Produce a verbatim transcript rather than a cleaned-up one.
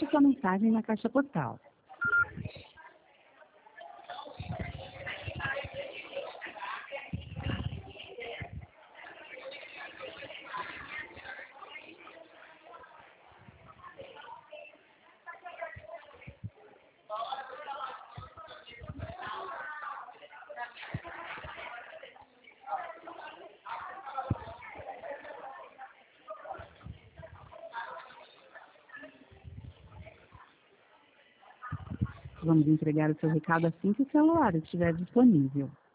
deixe sua mensagem na caixa postal. Vamos entregar o seu recado assim que o celular estiver disponível.